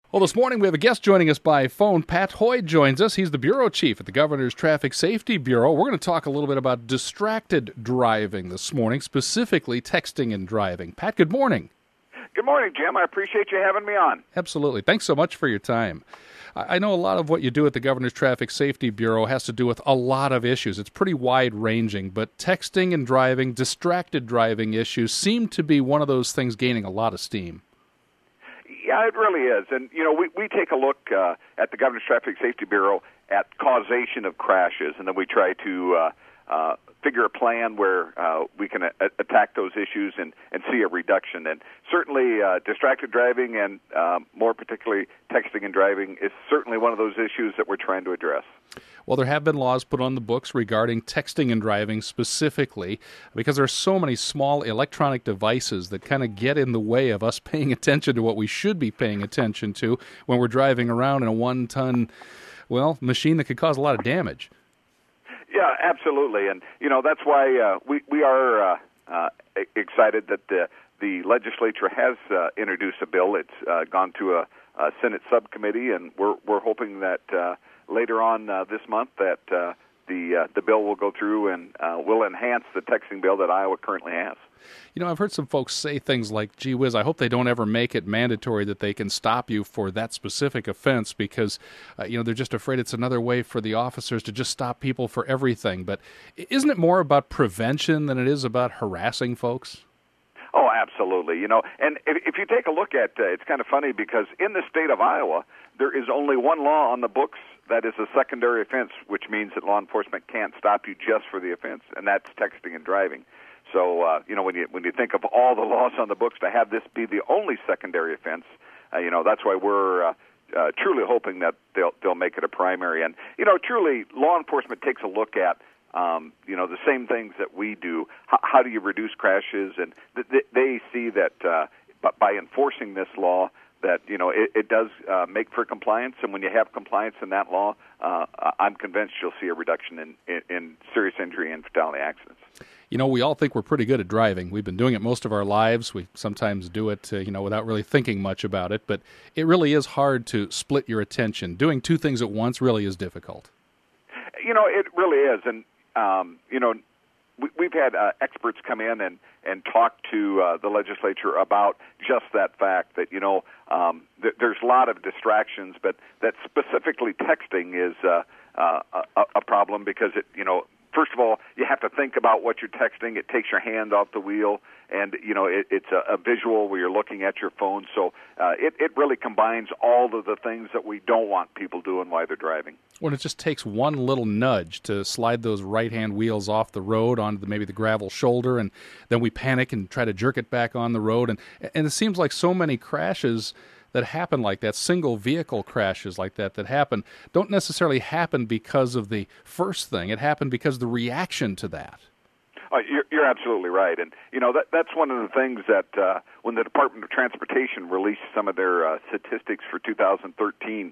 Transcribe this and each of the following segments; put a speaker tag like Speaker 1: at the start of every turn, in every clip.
Speaker 1: Well, this morning we have a guest joining us by phone. Pat Hoy joins us. He's the bureau chief at the Governor's Traffic Safety Bureau. We're going to talk a little bit about distracted driving this morning, specifically texting and driving. Pat, good morning.
Speaker 2: Good morning, Jim. I appreciate you having me on.
Speaker 1: Absolutely. Thanks so much for your time. I know a lot of what you do at the Governor's Traffic Safety Bureau has to do with a lot of issues. It's pretty wide-ranging, but texting and driving, distracted driving issues seem to be one of those things gaining a lot of steam.
Speaker 2: Yeah, it really is. And, you know, we take a look at the Governor's Traffic Safety Bureau at causation of crashes, and then we try to figure a plan where we can attack those issues and see a reduction. And certainly distracted driving and more particularly texting and driving is certainly one of those issues that we're trying to address.
Speaker 1: Well, there have been laws put on the books regarding texting and driving specifically because there are so many small electronic devices that kind of get in the way of us paying attention to what we should be paying attention to when we're driving around in a one-ton, machine that could cause a lot of damage.
Speaker 2: Yeah, absolutely. And, you know, that's why we are excited that the legislature has introduced a bill. It's gone to a Senate subcommittee, and we're hoping that later on this month that the bill will go through and will enhance the texting bill that Iowa currently has.
Speaker 1: You know, I've heard some folks say things like, gee whiz, I hope they don't ever make it mandatory that they can stop you for that specific offense because, they're just afraid it's another way for the officers to just stop people for everything. But isn't it more about prevention than it is about harassing folks?
Speaker 2: Oh, absolutely. You know, and if you take a look at it's kind of funny because in the state of Iowa, there is only one law on the books that is a secondary offense, which means that law enforcement can't stop you just for the offense, and that's texting and driving. So, when you think of all the laws on the books, to have this be the only secondary offense, that's why we're truly hoping that they'll make it a primary. And, truly, law enforcement takes a look at, the same things that we do. How do you reduce crashes? And they see that by enforcing this law, that, it does make for compliance. And when you have compliance in that law, I'm convinced you'll see a reduction in serious injury and fatality accidents.
Speaker 1: You know, we all think we're pretty good at driving. We've been doing it most of our lives. We sometimes do it, without really thinking much about it. But it really is hard to split your attention. Doing two things at once really is difficult.
Speaker 2: It really is. And, we've had experts come in and talk to the legislature about just that fact that, there's a lot of distractions, but that specifically texting is a problem because first of all, you have to think about what you're texting. It takes your hand off the wheel, and, it's a visual where you're looking at your phone. So it really combines all of the things that we don't want people doing while they're driving.
Speaker 1: Well, it just takes one little nudge to slide those right-hand wheels off the road onto maybe the gravel shoulder, and then we panic and try to jerk it back on the road. And it seems like so many crashes that happen like that, single vehicle crashes like that happen, don't necessarily happen because of the first thing. It happened because of the reaction to that.
Speaker 2: You're absolutely right. And, that's one of the things that when the Department of Transportation released some of their statistics for 2013,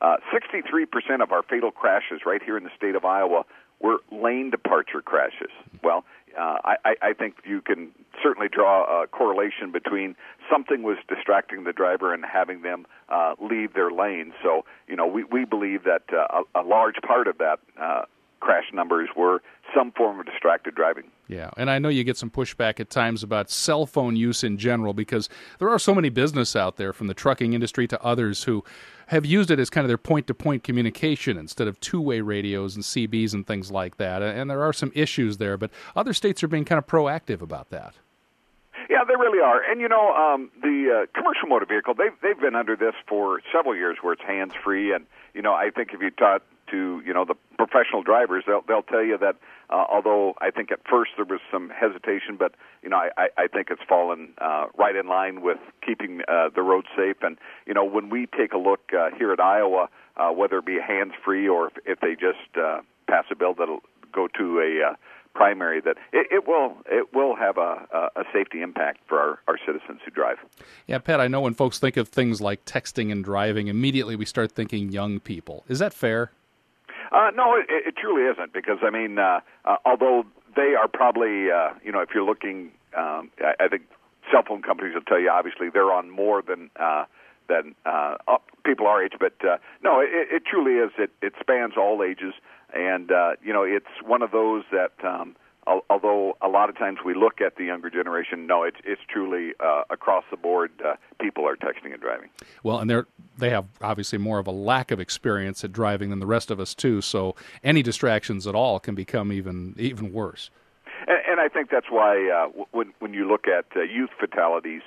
Speaker 2: 63% of our fatal crashes right here in the state of Iowa were lane departure crashes. Well, I think you can certainly draw a correlation between something was distracting the driver and having them leave their lane. So, we believe that a large part of that crash numbers were some form of distracted driving.
Speaker 1: Yeah, and I know you get some pushback at times about cell phone use in general because there are so many business out there, from the trucking industry to others, who have used it as kind of their point-to-point communication instead of two-way radios and CBs and things like that. And there are some issues there, but other states are being kind of proactive about that.
Speaker 2: Yeah, they really are. And, the commercial motor vehicle, they've been under this for several years where it's hands-free. And, I think if you talk to, the professional drivers, they'll tell you that although I think at first there was some hesitation, but, I think it's fallen right in line with keeping the road safe. And, when we take a look here at Iowa, whether it be hands-free or if they just pass a bill that'll go to a primary, that it will have a safety impact for our citizens who drive.
Speaker 1: Yeah, Pat, I know when folks think of things like texting and driving, immediately we start thinking young people. Is that fair?
Speaker 2: No, it truly isn't, because, although they are probably, if you're looking, I think cell phone companies will tell you, obviously, they're on more than people our age, but no, it truly is. It spans all ages, and it's one of those that although a lot of times we look at the younger generation, no, it's truly across the board. People are texting and driving.
Speaker 1: Well, and they have obviously more of a lack of experience at driving than the rest of us too. So any distractions at all can become even worse.
Speaker 2: And I think that's why when you look at youth fatalities,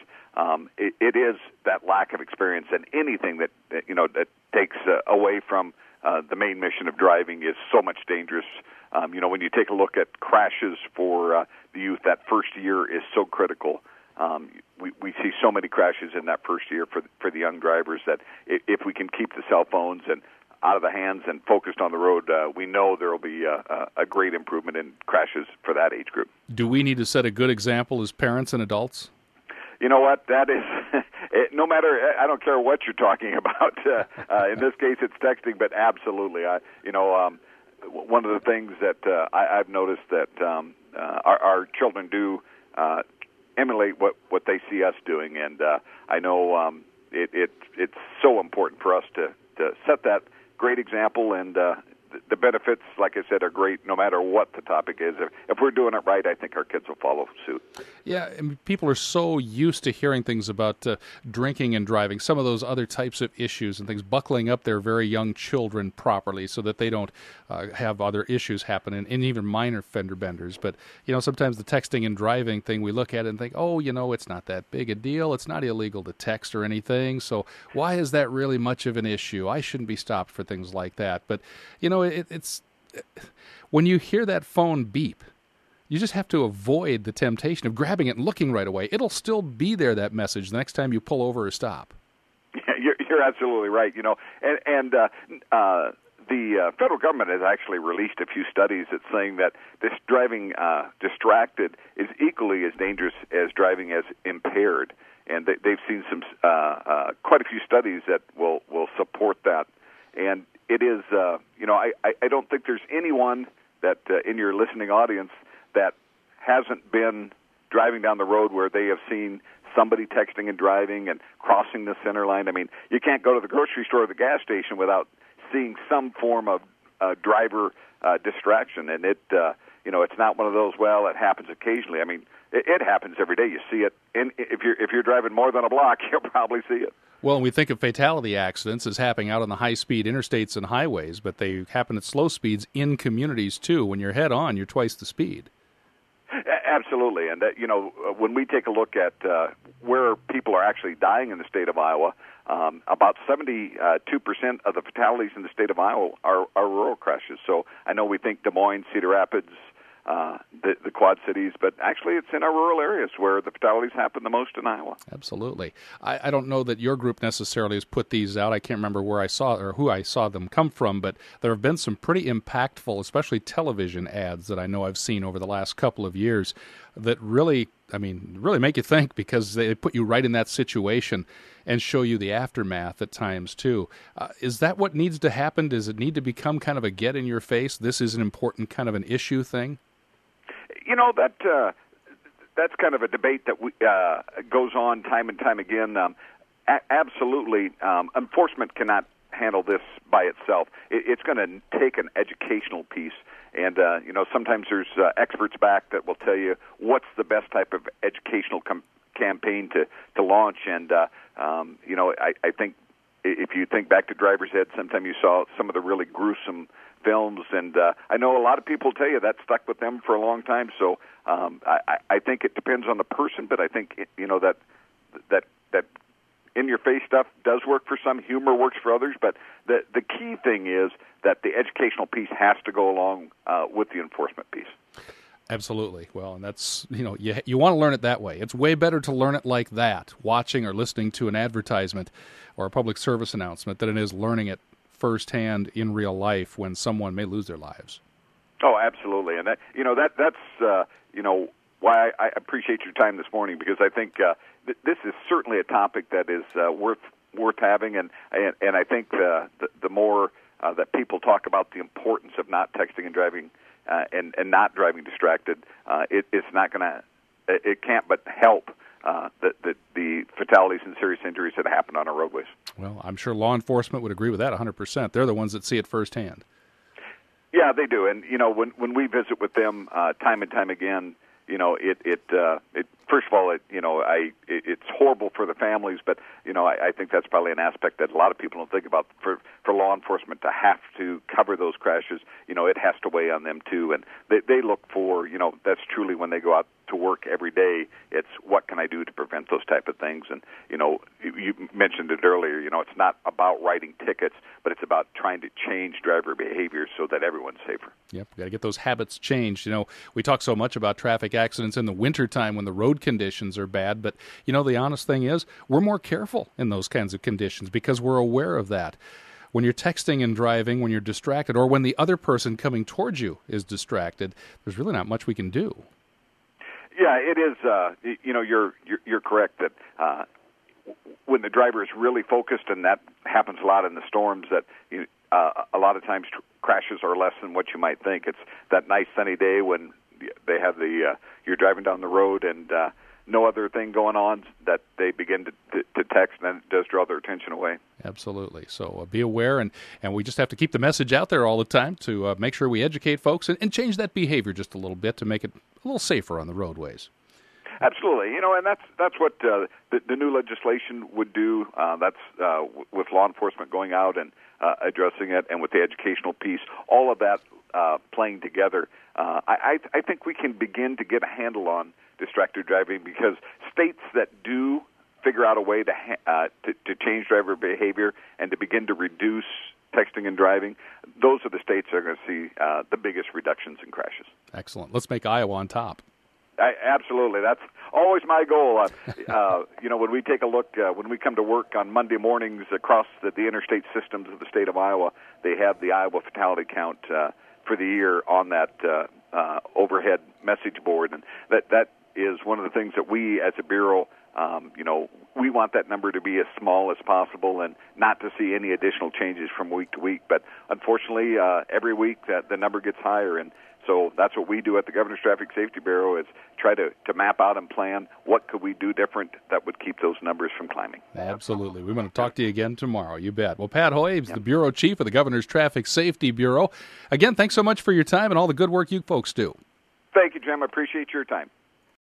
Speaker 2: it is that lack of experience, and anything that takes away from the main mission of driving is so much dangerous. When you take a look at crashes for the youth, that first year is so critical. We see so many crashes in that first year for the young drivers that if we can keep the cell phones and out of the hands and focused on the road, we know there will be a great improvement in crashes for that age group.
Speaker 1: Do we need to set a good example as parents and adults?
Speaker 2: You know what? That is, no matter, I don't care what you're talking about. In this case, it's texting, but absolutely. One of the things that I've noticed that our children do emulate what they see us doing, and I know it's so important for us to set that great example, and the benefits, like I said, are great no matter what the topic is. If we're doing it right, I think our kids will follow suit.
Speaker 1: Yeah, I mean, people are so used to hearing things about drinking and driving, some of those other types of issues and things, buckling up their very young children properly so that they don't have other issues happen, and even minor fender benders. But, sometimes the texting and driving thing, we look at it and think, it's not that big a deal. It's not illegal to text or anything. So why is that really much of an issue? I shouldn't be stopped for things like that. But, it's when you hear that phone beep, you just have to avoid the temptation of grabbing it and looking right away. It'll still be there, that message, the next time you pull over or stop.
Speaker 2: Yeah, you're absolutely right. And the federal government has actually released a few studies that's saying that this driving distracted is equally as dangerous as driving as impaired. And they've seen some quite a few studies that will support that. And it is, I don't think there's anyone that in your listening audience that hasn't been driving down the road where they have seen somebody texting and driving and crossing the center line. I mean, you can't go to the grocery store or the gas station without seeing some form of driver distraction. And it's not one of those, well, it happens occasionally. I mean, it happens every day. You see it. And if you're driving more than a block, you'll probably see it.
Speaker 1: Well, we think of fatality accidents as happening out on the high-speed interstates and highways, but they happen at slow speeds in communities, too. When you're head-on, you're twice the speed.
Speaker 2: Absolutely. And, when we take a look at where people are actually dying in the state of Iowa, about 72% of the fatalities in the state of Iowa are rural crashes. So I know we think Des Moines, Cedar Rapids, the Quad Cities, but actually it's in our rural areas where the fatalities happen the most in Iowa.
Speaker 1: Absolutely. I don't know that your group necessarily has put these out. I can't remember where I saw or who I saw them come from, but there have been some pretty impactful, especially television ads that I know I've seen over the last couple of years that really make you think, because they put you right in that situation and show you the aftermath at times too. Is that what needs to happen? Does it need to become kind of a get in your face, this is an important kind of an issue thing?
Speaker 2: That's kind of a debate that goes on time and time again. Absolutely, enforcement cannot handle this by itself. It's going to take an educational piece. And, sometimes there's experts back that will tell you what's the best type of educational campaign to launch. And, I think if you think back to driver's ed, sometime you saw some of the really gruesome films. And I know a lot of people tell you that stuck with them for a long time. So I think it depends on the person, but I think, that in-your-face stuff does work for some, humor works for others, but the key thing is that the educational piece has to go along with the enforcement piece.
Speaker 1: Absolutely. Well, and that's, you want to learn it that way. It's way better to learn it like that, watching or listening to an advertisement or a public service announcement, than it is learning it firsthand in real life when someone may lose their lives.
Speaker 2: Oh, absolutely. And that's why I appreciate your time this morning, because I think this is certainly a topic that is worth having, and I think the more that people talk about the importance of not texting and driving and not driving distracted, it can't but help the fatalities and serious injuries that happen on our roadways.
Speaker 1: Well, I'm sure law enforcement would agree with that 100%. They're the ones that see it firsthand.
Speaker 2: Yeah, they do. And, when we visit with them time and time again, it first of all, it's horrible for the families, but, I think that's probably an aspect that a lot of people don't think about. For law enforcement to have to cover those crashes, it has to weigh on them too. And they look for, that's truly when they go out to work every day, it's what can I do to prevent those type of things. And, you mentioned it earlier, it's not about writing tickets, but it's about trying to change driver behavior so that everyone's safer.
Speaker 1: Yep, we've got to get those habits changed. We talk so much about traffic accidents in the wintertime when the road conditions are bad, but, the honest thing is we're more careful in those kinds of conditions because we're aware of that. When you're texting and driving, when you're distracted, or when the other person coming towards you is distracted, there's really not much we can do.
Speaker 2: Yeah, it is. You're correct that when the driver is really focused, and that happens a lot in the storms, that a lot of times crashes are less than what you might think. It's that nice sunny day when they have you're driving down the road and no other thing going on that they begin to text, and then it does draw their attention away.
Speaker 1: Absolutely. So be aware, and we just have to keep the message out there all the time to make sure we educate folks and change that behavior just a little bit to make it a little safer on the roadways.
Speaker 2: Absolutely. And that's what the new legislation would do. That's with law enforcement going out and addressing it, and with the educational piece, all of that playing together. I think we can begin to get a handle on distracted driving, because states that do figure out a way to change driver behavior and to begin to reduce texting and driving, those are the states that are going to see the biggest reductions in crashes.
Speaker 1: Excellent. Let's make Iowa on top.
Speaker 2: Absolutely. That's always my goal. When we take a look, when we come to work on Monday mornings across the interstate systems of the state of Iowa, they have the Iowa fatality count for the year on that overhead message board. And that is one of the things that we as a Bureau, we want that number to be as small as possible and not to see any additional changes from week to week. But unfortunately, every week the number gets higher, and so that's what we do at the Governor's Traffic Safety Bureau, is try to map out and plan what could we do different that would keep those numbers from climbing.
Speaker 1: Absolutely. We want to talk to you again tomorrow. You bet. Well, Pat Hoy is the Bureau Chief of the Governor's Traffic Safety Bureau. Again, thanks so much for your time and all the good work you folks do.
Speaker 2: Thank you, Jim. I appreciate your time.